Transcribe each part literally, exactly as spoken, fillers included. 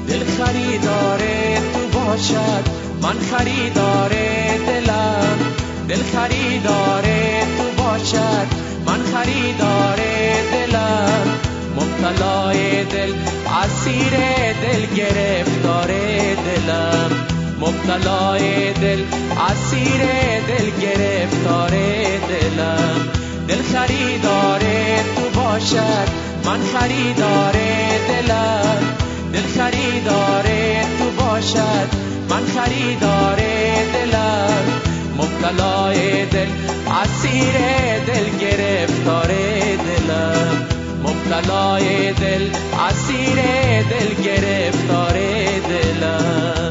دل خریدار تو باشد، من خریدار دلم. دل خریدار تو باشد، من خریدار دلم. مبتلای دل، اسیر دل، گرفتار دلم. مبتلای دل، اسیر دل، گرفتار دلم. دل خریدار تو باشد، من خریدار دلم. دل خریدار تو باشد، من خریدار دلم. مبتلای دل، اسیر دل، گرفتار دلم. مبتلای دل، اسیر دل، گرفتار دلم.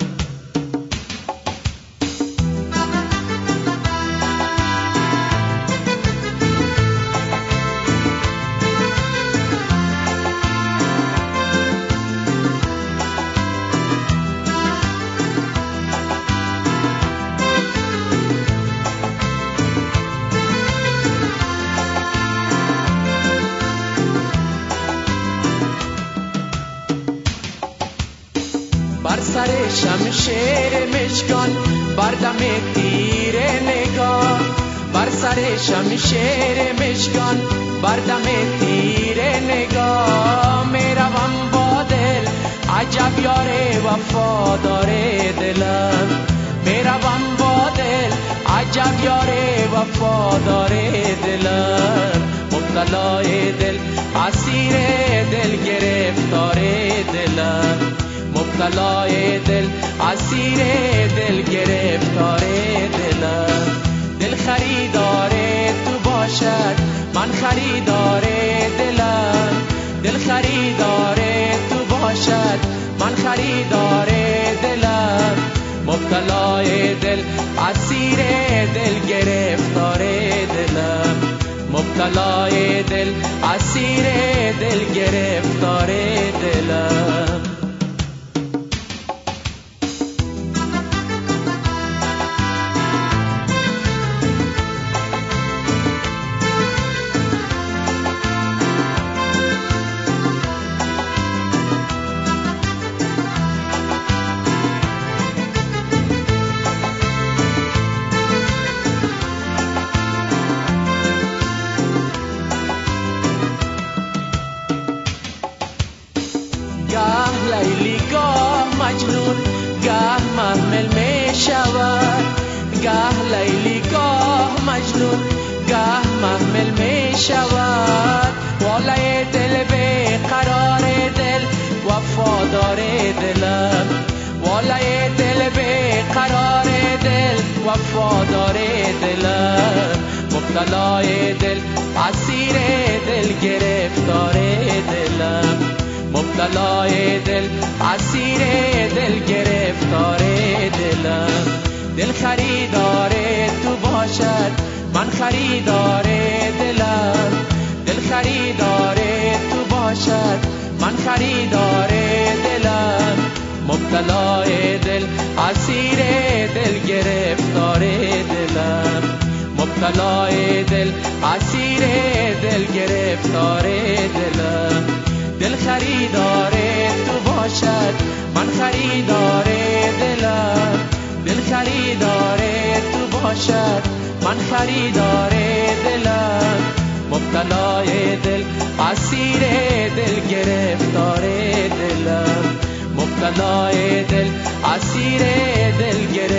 بر سر شمشیر مشکان، بر دم تیر نگاه. بر سر شمشیر مشکان، بر دم تیر نگاه. میروم با دل، عجب یار وفادار دلم. میروم با دل، عجب یار وفادار دلم. مبتلای دل، اسیر دل، گرفتار دلم. مبتلای دل، اسیر دل، گرفتار دلم. دل خریدار تو باشد، من خریدار دلم. دل خریدار تو باشد، من خریدار دلم. مبتلای دل، اسیر دل، گرفتار دلم. مبتلای دل، اسیر دل، گرفتار دلم. گاه لیلی گاه مجنون، گاه محمل می شود. گاه لیلی گاه مجنون، گاه محمل می شود. والای دل بی قرار دل، وفادار دلم. والای دل بی قرار دل، وفادار دلم. مبتلای دل، اسیر دل، گرفتار دلم. مبتلای دل، اسیر دل، گرفتار دلم. دل خریدار تو باشد، من خریدار دلم. دل خریدار تو باشد، من خریدار دلم. مبتلای دل، اسیر دل، گرفتار دلم. مبتلای دل، اسیر دل، گرفتار دلم. دل خریدار تو باشد، من خریدار دلم. دل خریدار تو باشد، من خریدار دلم. مبتلای دل، اسیر دل، گرفتار دلم. مبتلای دل، اسیر دل، گرفتار